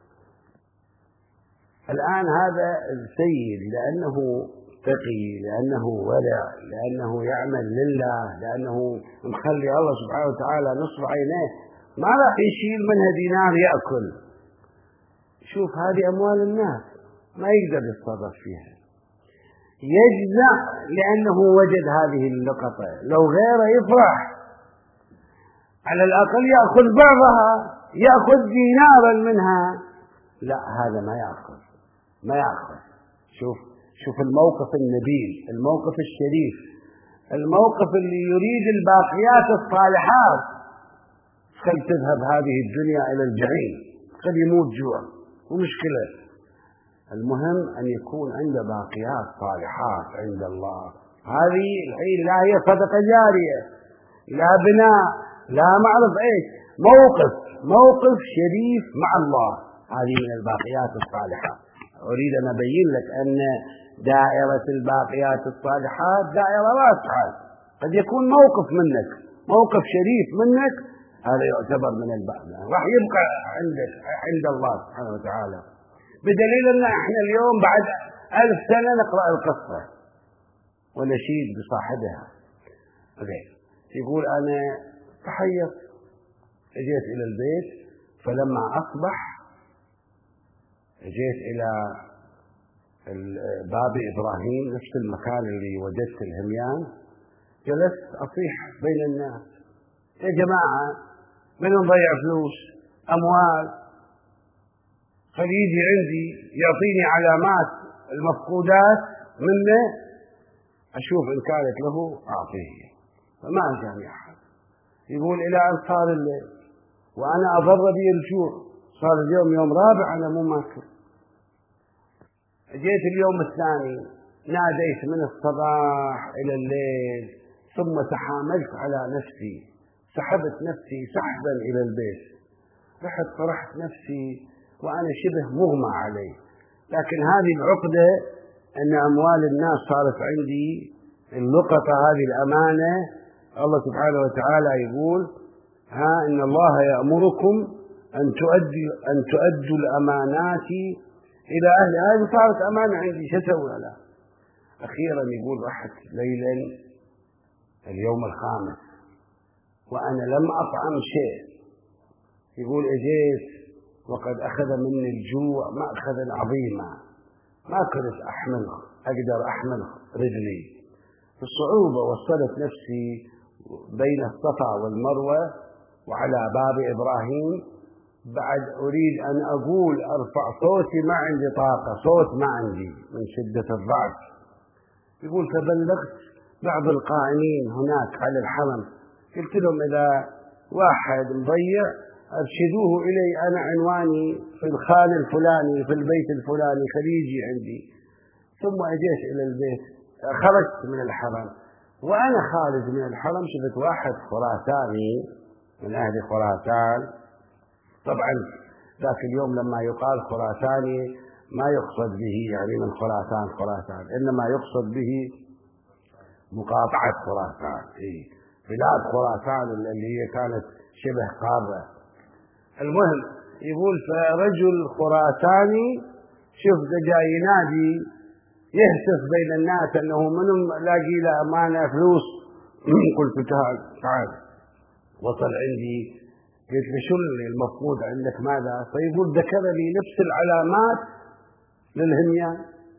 الآن هذا السيد لأنه تقي، لأنه ورع، لأنه يعمل لله، لأنه مخلي الله سبحانه وتعالى نصف عينيه، ما راح يشيل منها دينار يأكل. شوف هذه أموال الناس ما يقدر يتصرف فيها، يجزع لأنه وجد هذه اللقطة. لو غيره يفرح، على الأقل يأخذ بعضها، يأخذ دينارا منها، لا هذا ما يأخذ ما يأخذ. شوف شوف الموقف النبيل، الموقف الشريف، الموقف اللي يريد الباقيات الصالحات. خل تذهب هذه الدنيا إلى الجحيم، خل يموت جوع ومشكلة، المهم أن يكون عنده باقيات صالحات عند الله. هذه الحين لا هي صدقة جارية، لا بناء، لا معرف إيش، موقف موقف شريف مع الله، هذه من الباقيات الصالحات. أريد أن أبين لك أن دائرة الباقيات الصالحات دائرة واسعة، قد يكون موقف منك، موقف شريف منك، هذا يعتبر من البعث، راح يبقى عندك عند الله سبحانه وتعالى، بدليل أن احنا اليوم بعد ألف سنة نقرأ القصة ونشيد بصاحبها. يقول أنا تحيط، اجيت إلى البيت، فلما أصبح اجيت إلى باب إبراهيم، نفس المكان اللي وجدت الهميان، جلست أصيح بين الناس: يا جماعة، من نضيع فلوس أموال، فليجي عندي يعطيني علامات المفقودات منه، أشوف إن كانت له أعطيه. فما جاني أحد. يقول إلى أن صار الليل وأنا أضر بي الجوع، صار اليوم يوم رابع أنا مو ماكل. جيت اليوم الثاني ناديت من الصباح إلى الليل، ثم تحاملت على نفسي، سحبت نفسي سحبا إلى البيت، رحت طرحت نفسي وأنا شبه مغمى علي. لكن هذه العقدة أن أموال الناس صارت عندي اللقطة، هذه الأمانة. الله سبحانه وتعالى يقول: ها إن الله يأمركم أن تؤدوا أن تؤدوا الأمانات إلى أهلها. هذه صارت أمانة عندي، شو أسوي لها؟ أخيرا يقول: رحت ليلا اليوم الخامس وأنا لم أطعم شيء. يقول: اجيت وقد أخذ مني الجوع مأخذا عظيما، ما كنت أحمل أقدر أحمل رجلي. بالصعوبة وصلت نفسي بين الصفا والمروة وعلى باب إبراهيم، بعد أريد أن أقول أرفع صوتي، ما عندي طاقة، صوت ما عندي من شدة الضعف. يقول: فبلغت بعض القائمين هناك على الحرم، قلت لهم: إذا واحد مضيع أرشدوه إلي، أنا عنواني في الخان الفلاني في البيت الفلاني، خليجي عندي. ثم أجيت إلى البيت، خرجت من الحرم، وأنا خارج من الحرم شفت واحد خراساني من أهل خراسان. طبعا ذاك اليوم لما يقال خراساني ما يقصد به يعني من خراسان خراسان، إنما يقصد به مقاطعة خراسان، إيه بلاد خراسان اللي هي كانت شبه قارة. المهم يقول: فرجل خراساني شوف جاي ينادي يهتف بين الناس أنه منهم لاقي له أمانة فلوس. قلت: تعال تعال. وصل عندي، قلت له: شو المفقود عندك ماذا؟ فيقول: ذكر لي نفس العلامات للهميان،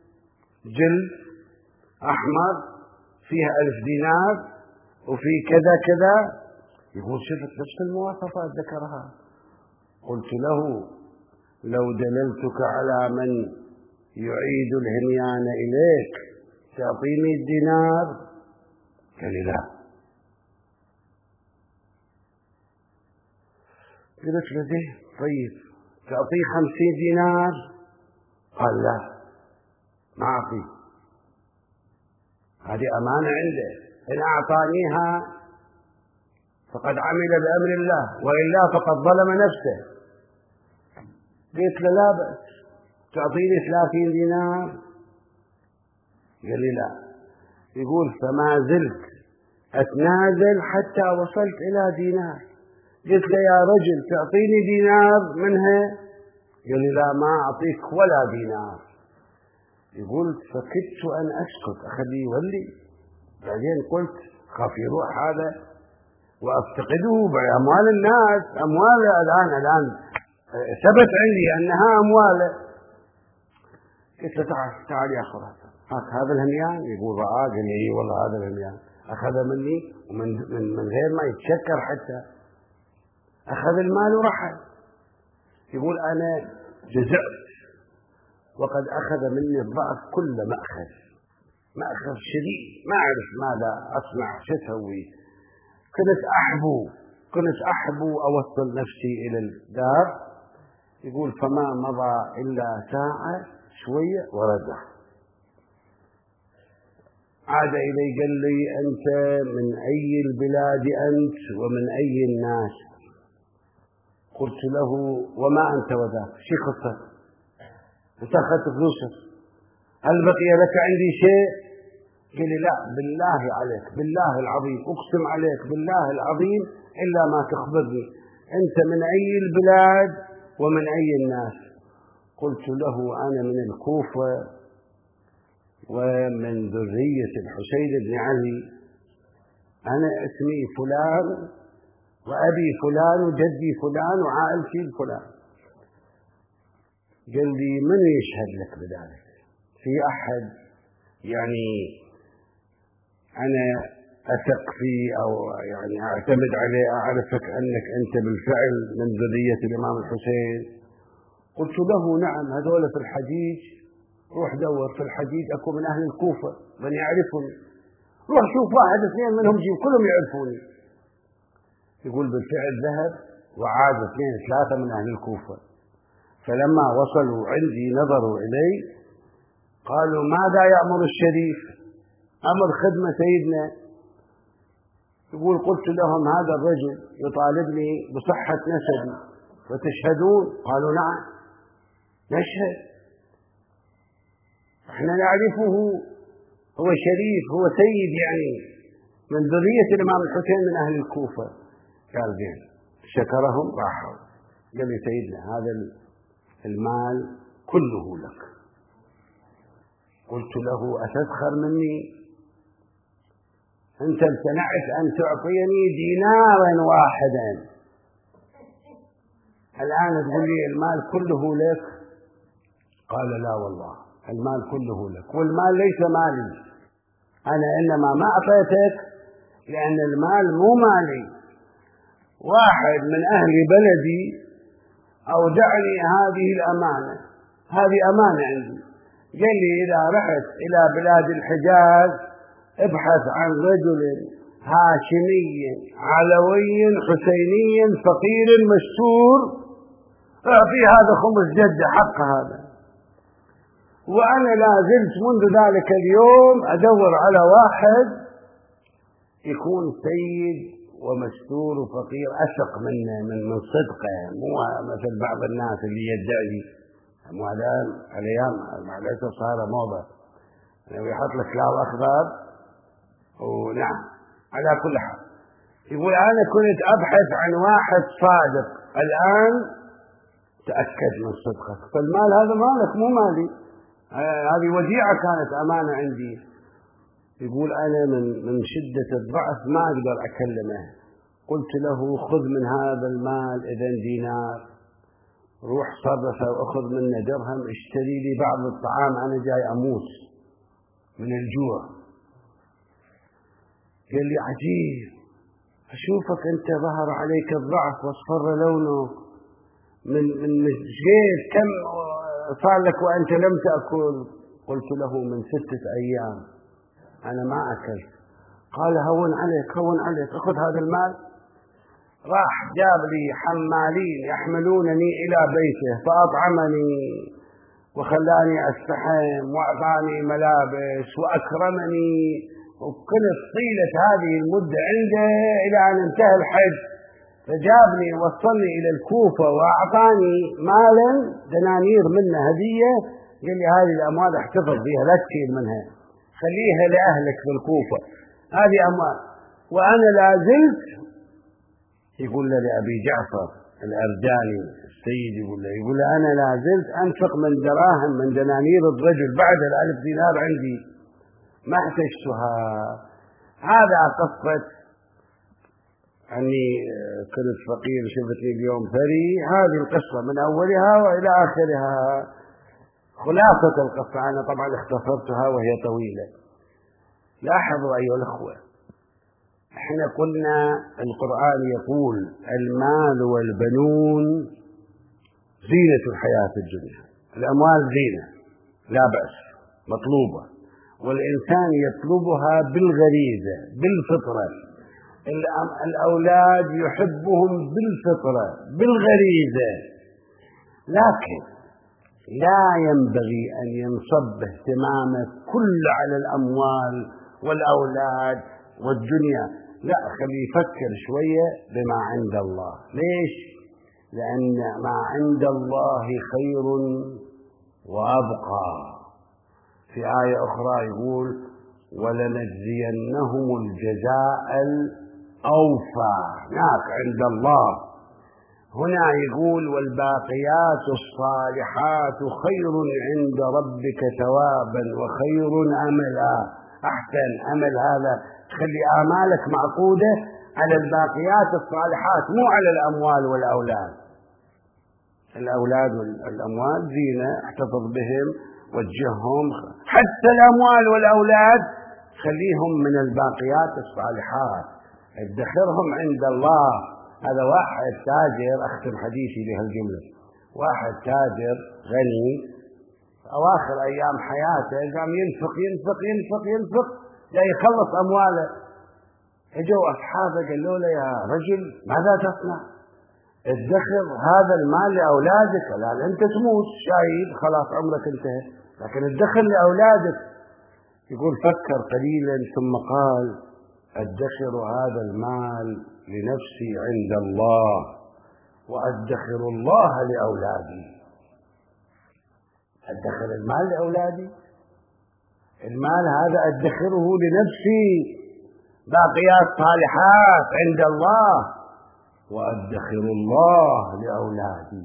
جلد أحمر فيها ألف دينار وفي كذا كذا. يقول: شفت نفس المواصفات ذكرها. قلت له: لو دللتك على من يعيد الهميان إليك تعطيني الدينار؟ قال لي: لا. قلت له: زين، طيب تعطيه خمسين دينار؟ قال: لا، ما أعطيه، هذه أمانة عنده، إن أعطانيها فقد عمل بأمر الله، وإلا فقد ظلم نفسه. قلت له: لا بأس، تعطيني ثلاثين دينار؟ قال لي: لا. يقول: فما زلت أتنازل حتى وصلت إلى دينار. قلت له: يا رجل تعطيني دينار منها؟ قال لي: لا، ما أعطيك ولا دينار. يقول: فكدت أن أسكت، أخليه يولي. بعدين قلت: خاف يروح هذا وأفتقده بأموال الناس، أموال الآن الآن ثبت عندي أنها أمواله. قلت له: تعال تعال يا خراسان، هاك هذا الهميان. يقول: رآه. قال لي: إي والله هذا الهميان. أخذ مني ومن من, من غير ما يتشكر حتى، أخذ المال ورحل. يقول: أنا جزعت، وقد أخذ مني الضعف كل مأخذ، مأخذ شديد، ما أعرف ماذا أصنع، شو أسوي. كنت أحبو كنت أحبو أوصل نفسي إلى الدار. يقول: فما مضى إلا ساعة شوية ورجع، عاد إلي قال لي: أنت من أي البلاد أنت ومن أي الناس؟ قلت له: وما أنت وذاك، شي قصتك؟ أنت أخذت فلوسك، هل بقي لك عندي شيء؟ قال لي: لا، بالله عليك، بالله العظيم، أقسم عليك بالله العظيم إلا ما تخبرني أنت من أي البلاد ومن أي الناس؟ قلت له أنا من الكوفة ومن ذرية الحسين بن علي، أنا اسمي فلان وأبي فلان وجدي فلان وعائلتي فلان. قال لي من يشهد لك بذلك؟ في أحد يعني أنا أثق فيه أو يعني أعتمد عليه أعرفك أنك أنت بالفعل من ذرية الإمام الحسين؟ قلت له نعم، هذول في الحجيج، روح دور في الحجيج أكو من أهل الكوفة من يعرفني، روح شوف واحد اثنين منهم جيب كلهم يعرفوني. يقول بالفعل ذهب وعاد اثنين ثلاثة من أهل الكوفة، فلما وصلوا عندي نظروا إلي قالوا ماذا يأمر الشريف؟ أمر خدمة سيدنا. يقول قلت لهم هذا الرجل يطالبني بصحة نسبي وتشهدون؟ قالوا نعم نشهد، احنا نعرفه، هو شريف، هو سيد يعني من ذرية الإمام الحسين من أهل الكوفة. قال زين، شكرهم راحوا. قال لي سيدنا هذا المال كله لك. قلت له أتسخر مني؟ أنت امتنعت أن تعطيني دينارا واحدا، الآن تقول لي المال كله لك؟ قال لا والله المال كله لك، والمال ليس مالي، أنا إنما ما أعطيتك لأن المال مو مالي، واحد من أهل بلدي أودعني هذه الأمانة، هذه أمانة عندي، قال لي إذا رحت إلى بلاد الحجاز ابحث عن رجل هاشمي علوي حسيني فقير مستور، اعطي هذا خمس جد حق هذا. وأنا لا زلت منذ ذلك اليوم أدور على واحد يكون سيد ومستور وفقير أثق منه من من صدقه، مو مثل بعض الناس اللي يدعي مو الآن الأيام معلش صار موضة يعني يحط لك كلاب أخضر. ونعم على كل حال يقول أنا كنت أبحث عن واحد صادق، الآن تأكد من صدقك، فالمال هذا مالك مو مالي، هذه وديعة كانت أمانة عندي. يقول أنا من من شدة الضعف ما أقدر أكلمه، قلت له خذ من هذا المال إذن دينار، روح صرفه وأخذ منه درهم، اشتري لي بعض الطعام أنا جاي أموت من الجوع. قال لي عجيب، أشوفك أنت ظهر عليك الضعف واصفر لونه، من من جيت كم صار لك وأنت لم تأكل؟ قلت له من ستة أيام أنا ما أكلت. قال هون عليك هون عليك، أخذ هذا المال. راح جاب لي حمالين يحملونني إلى بيته فأطعمني وخلاني أستحم وأعطاني ملابس وأكرمني، وكنت طيلة هذه المدة عنده إلى أن انتهى الحج، فجابني ووصلني إلى الكوفة وأعطاني مالا دنانير منه هدية، قال لي هذه الأموال احتفظ بها لا تشيل منها، خليها لأهلك في الكوفة، هذه أموال. وأنا لا زلت يقول له لأبي جعفر الأرجاني السيد يقول له يقول له أنا لا زلت أنفق من دراهم من دنانير الرجل بعد الألف دينار عندي ما احتجتها. هذا قصة أني كنت فقير شفتني اليوم ثري، هذه القصة من أولها وإلى آخرها. خلاصة القصة أنا طبعا اختصرتها وهي طويلة. لاحظوا أيها الأخوة، احنا قلنا القرآن يقول المال والبنون زينة الحياة الدنيا، الأموال زينة لا بأس مطلوبة، والإنسان يطلبها بالغريزة بالفطرة، الأولاد يحبهم بالفطرة بالغريزة، لكن لا ينبغي أن ينصب اهتمامك كل على الأموال والأولاد والدنيا، لا، خليه يفكر شوية بما عند الله. ليش؟ لأن ما عند الله خير وأبقى. في آية أخرى يقول ولنجزينهم الجزاء أوفى هناك عند الله. هنا يقول والباقيات الصالحات خير عند ربك ثوابا وخير أملا. أحسن أمل هذا، تخلي آمالك معقودة على الباقيات الصالحات مو على الأموال والأولاد. الأولاد والأموال زينة، احتفظ بهم، وجههم، حتى الأموال والأولاد خليهم من الباقيات الصالحات، ادخرهم عند الله. هذا واحد تاجر، أختم حديثي بهالجملة، واحد تاجر غني أواخر أيام حياته قام ينفق ينفق ينفق ينفق لا يخلص أمواله. اجوا أصحابه قالوا له يا رجل ماذا تصنع؟ ادخر هذا المال لأولادك، الآن أنت تموت شايب خلاص عمرك انتهى، لكن ادخر لأولادك. يقول فكر قليلا ثم قال ادخر هذا المال لنفسي عند الله وادخر الله لأولادي. ادخر المال لأولادي، المال هذا ادخره لنفسي، باقيات صالحات عند الله، وادخر الله لأولادي.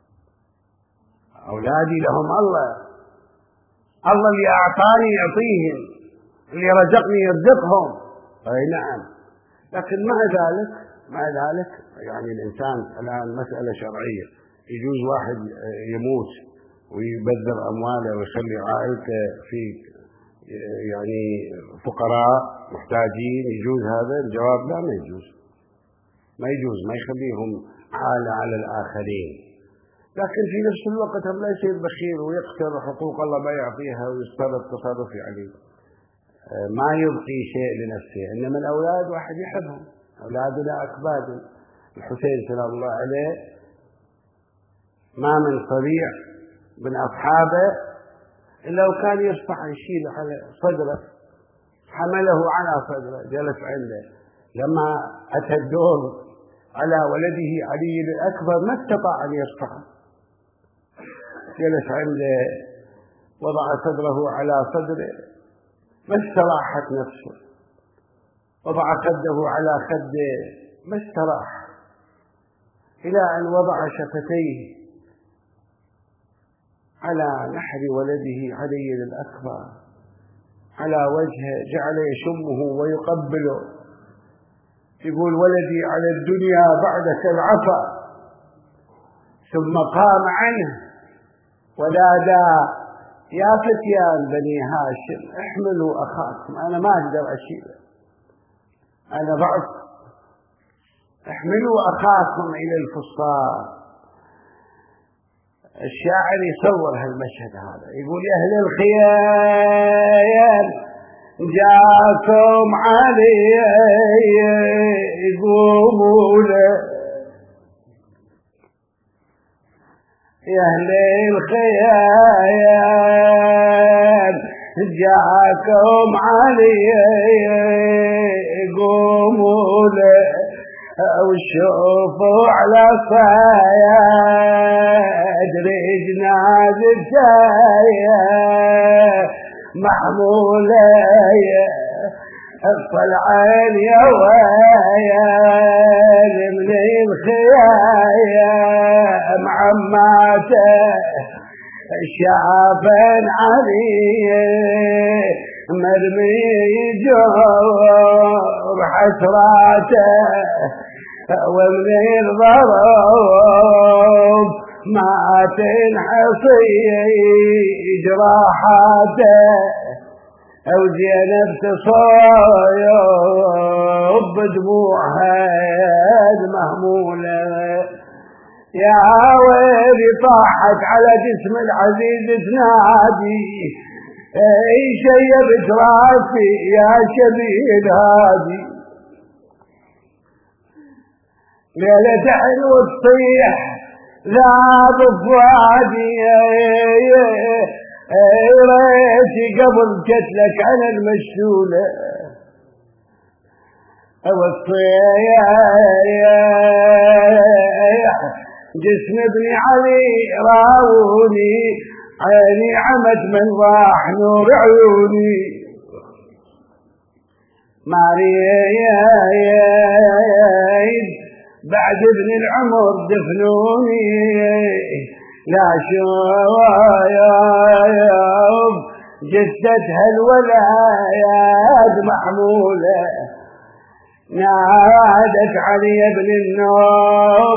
أولادي لهم الله، الله اللي أعطاني يعطيهم، اللي رزقني يرزقهم. أي نعم، لكن مع ذلك مع ذلك يعني الإنسان الآن مسألة شرعية، يجوز واحد يموت ويبذر أمواله ويخلي عائلته في يعني فقراء محتاجين، يجوز هذا؟ الجواب لا، ما يجوز، ما يجوز، ما يخليهم عالة على الآخرين. لكن في نفس الوقت هم لا يصير بخيل ويقتل حقوق الله ما يعطيها ويستر التصرف عليه، ما يبقي شيء لنفسه. إنما الأولاد واحد يحبهم، أولادنا أكباد. الحسين سلام الله عليه ما من صبيح من أصحابه إلا وكان يصفح يشيل على صدره، حمله على صدره جلس عنده. لما أتى الدور على ولده علي الأكبر ما استطاع أن يصفحه، جلس عنده وضع صدره على صدره، ما استراحت نفسه، وضع خده على خده ما استراح، إلى أن وضع شفتيه على نحر ولده علي الأكبر على وجهه، جعل يشمه ويقبله، يقول ولدي على الدنيا بعدك العفا. ثم قام عنه ونادى يا فتيان بني هاشم احملوا أخاكم، أنا ما أقدر أشيله، أنا ضعف، احملوا أخاكم إلى الفسطاط. الشاعر يصور هالمشهد هذا، يقول يا أهل الخيال جاكم علي قوموا له، يا أهل الخيال جاكم علي قوموا له، وشوفوا على صياد رجناز الشاية محمولة، الطلعين يا ويال من الخيايا معماته شافن علي مرمي جور حسراته، ومن الضرب ما تنحصي جراحاته، أو زينب تصايب بدموعها المهمولة. يا ويلي طاحت على جسم العزيز تنادي اي شيبت راسي يا شبيل هادي، ليلة حلو تصيح ذاب فؤادي ريتي قبل قتلك على المشلولة، والصيح جسم ابن علي راوني، عيني عمت من راح نور عيوني، مريض بعد ابن العمر دفنوني لا شوف جثتها الولايات محمولة نادت علي ابن النوب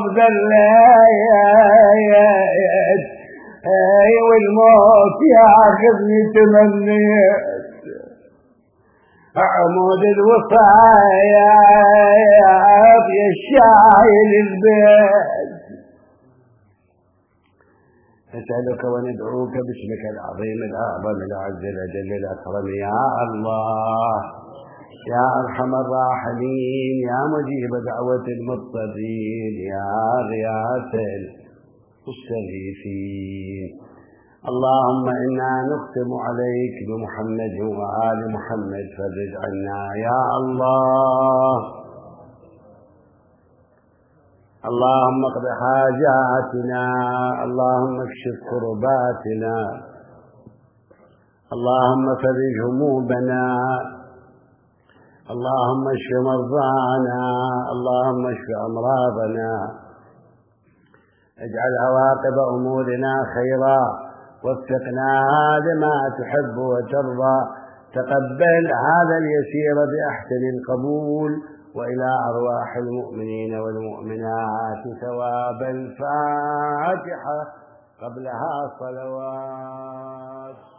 ذليت اي والموت ياخذني تمنيت عمود الوصايا يا الشايل البيت نسألك وندعوك باسمك العظيم الأعظم الأعز الأجل الأكرم يا الله يا أرحم الراحمين يا مجيب دعوة المضطرين يا غياث المستغيثين اللهم إنا نختم عليك بمحمد وآل محمد فرج عنا يا الله اللهم اقض حاجاتنا اللهم اكشف كرباتنا اللهم فرج همومنا اللهم اشف مرضانا اللهم اشف أمراضنا اجعل عواقب أمورنا خيرا وفقنا لما تحب وترضى تقبل هذا اليسير بأحسن القبول وإلى أرواح المؤمنين والمؤمنات ثواب الفاتحة قبلها صلوات.